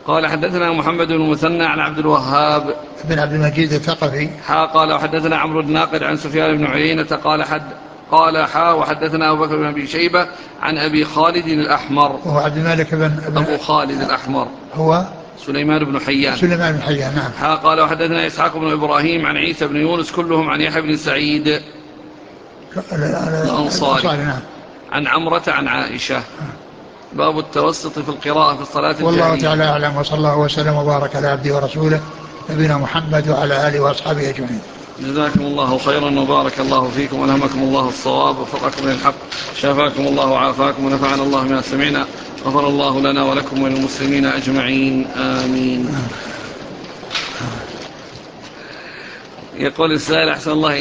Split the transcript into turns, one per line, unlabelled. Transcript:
قال حدثنا محمد بن المثنى عن عبد الوهاب
بن عبد المجيد الثقفي.
قال وحدثنا عمرو الناقد عن سفيان بن عيينة قال وحدثنا أبو بكر بن أبي شيبة عن أبي خالد الأحمر
وهو عبد الملك بن
أبو خالد الأحمر
هو
سليمان بن حيان.
نعم.
قال وحدثنا إسحاق بن إبراهيم عن عيسى بن يونس كلهم عن يحيى بن سعيد الأنصاري
نعم.
عن عمرة عن عائشة. باب التوسط في القراءة في الصلاة الجهرية.
والله تعالى أعلم، وصلى الله وسلم وبارك على عبده ورسوله نبينا محمد وعلى آله وأصحابه أجمعين.
جزاكم الله خيرا وبارك الله فيكم ولهمكم الله الصواب وفقكم للحق، شافاكم الله وعافاكم ونفعنا الله ما سمعنا، غفر الله لنا ولكم وللمسلمين أجمعين، آمين. يقول السائل أحسن الله